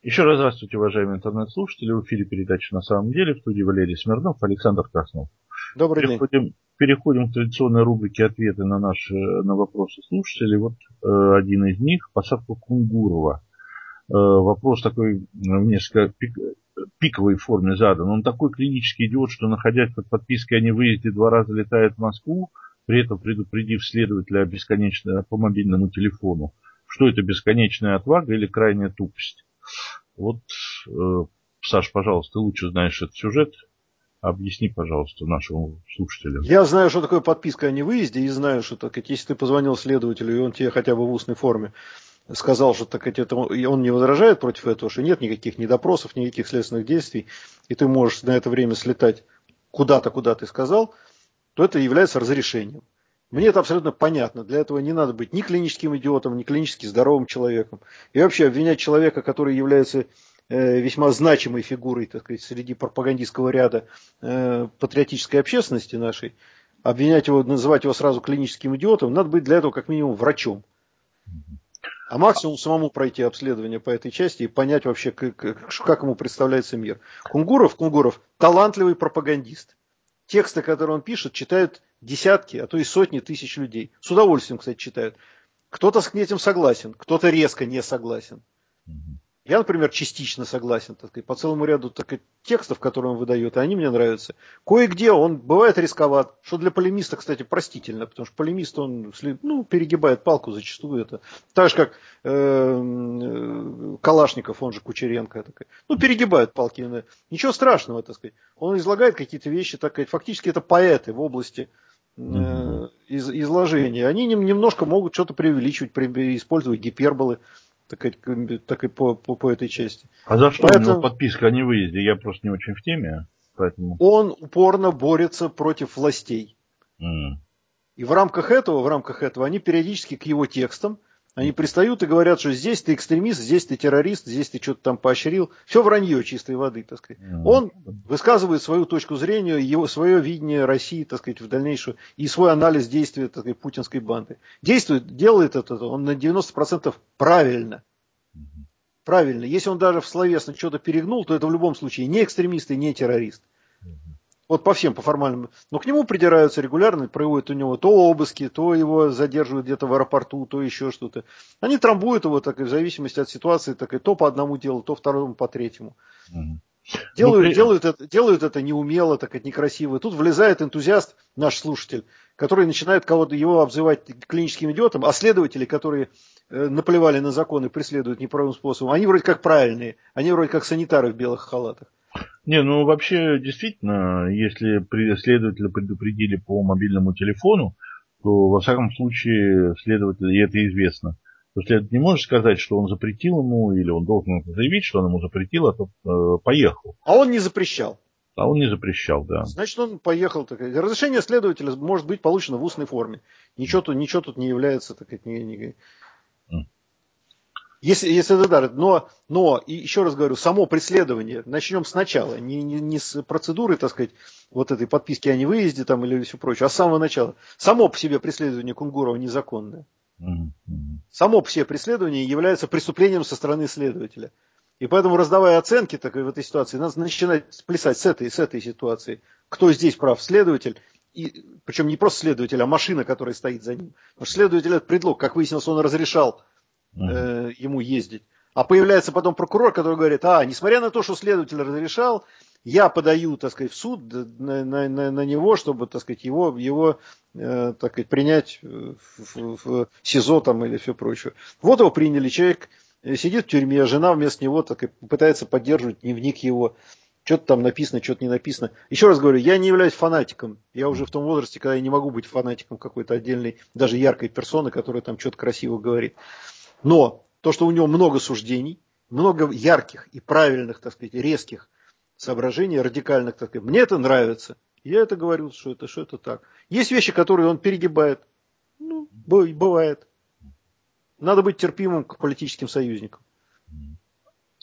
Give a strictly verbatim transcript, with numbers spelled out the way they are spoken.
Еще раз здравствуйте, уважаемые интернет-слушатели. В эфире передача «На самом деле». В студии Валерий Смирнов, Александр Краснов. Добрый день. Переходим, переходим к традиционной рубрике «Ответы на наши на вопросы слушателей». Вот э, один из них. Посадка Кунгурова. Э, вопрос такой в несколько пик, пиковой форме задан. Он такой клинический идиот, что, находясь под подпиской о невыезде, два раза летает в Москву, при этом предупредив следователя бесконечно по мобильному телефону. Что это, бесконечная отвага или крайняя тупость? Вот, э, Саш, пожалуйста, ты лучше знаешь этот сюжет. Объясни, пожалуйста, нашему слушателю. Я знаю, что такое подписка о невыезде, и знаю, что так, если ты позвонил следователю, и он тебе хотя бы в устной форме сказал, что так, это, и он не возражает против этого, что нет никаких ни допросов, никаких следственных действий, и ты можешь на это время слетать куда-то, куда ты сказал, то это является разрешением. Мне это абсолютно понятно. Для этого не надо быть ни клиническим идиотом, ни клинически здоровым человеком. И вообще обвинять человека, который является э, весьма значимой фигурой, так сказать, среди пропагандистского ряда э, патриотической общественности нашей, обвинять его, называть его сразу клиническим идиотом, надо быть для этого как минимум врачом. А максимум самому пройти обследование по этой части и понять вообще, как, как ему представляется мир. Кунгуров, Кунгуров талантливый пропагандист. Тексты, которые он пишет, читают десятки, а то и сотни тысяч людей. С удовольствием, кстати, читают. Кто-то с этим согласен, кто-то резко не согласен. Я, например, частично согласен, так сказать, по целому ряду так сказать, текстов, которые он выдает, и они мне нравятся. Кое-где он бывает рисковат, что для полемиста, кстати, простительно, потому что полемист, он ну, перегибает палку зачастую. Это. Так же, как э, Калашников, он же Кучеренко. Так, ну, перегибает палки. Ничего страшного, так сказать. Он излагает какие-то вещи, так сказать, фактически это поэты в области э, из, изложения. Они немножко могут что-то преувеличивать, использовать гиперболы. Так, так и по, по, по этой части. А за что Поэтому у него подписка о невыезде? Я просто не очень в теме. Поэтому... Он упорно борется против властей. Mm. И в рамках этого, в рамках этого они периодически к его текстам, они пристают и говорят, что здесь ты экстремист, здесь ты террорист, здесь ты что-то там поощрил. Все вранье чистой воды, так сказать. Mm. Он высказывает свою точку зрения, его, свое видение России, так сказать, в дальнейшем, и свой анализ действия, так сказать, путинской банды. Действует, делает это он на девяносто процентов правильно. Mm-hmm. Правильно. Если он даже в словесно что-то перегнул, то это в любом случае не экстремист и не террорист. Вот по всем, по формальным. Но к нему придираются регулярно, проводят у него то обыски, то его задерживают где-то в аэропорту, то еще что-то. Они трамбуют его так, в зависимости от ситуации, так, и то по одному делу, то второму, по третьему. Угу. Делают, при... делают, это, делают это неумело, так, некрасиво. Тут влезает энтузиаст, наш слушатель, который начинает кого-то его обзывать клиническим идиотом, а следователи, которые э, наплевали на законы, преследуют неправым способом, они вроде как правильные, они вроде как санитары в белых халатах. Не, ну вообще действительно, если следователя предупредили по мобильному телефону, то во всяком случае следователь, и это известно, то следователь не может сказать, что он запретил ему, или он должен заявить, что он ему запретил, а тот э, поехал. А он не запрещал. А он не запрещал, да. Значит, он поехал. Так, разрешение следователя может быть получено в устной форме. Ничего тут, ничего тут не является так, не, не... Mm. Если, если это да, но, но, и еще раз говорю, само преследование, начнем сначала, не, не, не с процедуры, так сказать, вот этой подписки о невыезде там или все прочее, а с самого начала. Само по себе преследование Кунгурова незаконное. Mm-hmm. Само по себе преследование является преступлением со стороны следователя. И поэтому, раздавая оценки такой в этой ситуации, надо начинать плясать с этой, с этой ситуации. Кто здесь прав, следователь, и, причем не просто следователь, а машина, которая стоит за ним. Потому что следователь это предлог, как выяснилось, он разрешал э, ему ездить. А появляется потом прокурор, который говорит, а, несмотря на то, что следователь разрешал, я подаю, так сказать, в суд на, на, на, на него, чтобы, так сказать, его, его э, так сказать, принять в, в, в СИЗО там или все прочее. Вот его приняли, человек сидит в тюрьме, жена вместо него так и пытается поддерживать дневник его. Что-то там написано, что-то не написано. Еще раз говорю, я не являюсь фанатиком. Я уже в том возрасте, когда я не могу быть фанатиком какой-то отдельной, даже яркой персоны, которая там что-то красиво говорит. Но то, что у него много суждений, много ярких и правильных, так сказать, резких соображений, радикальных, так сказать, мне это нравится. Я это говорю, что это, что это так. Есть вещи, которые он перегибает. Ну, бывает. Надо быть терпимым к политическим союзникам.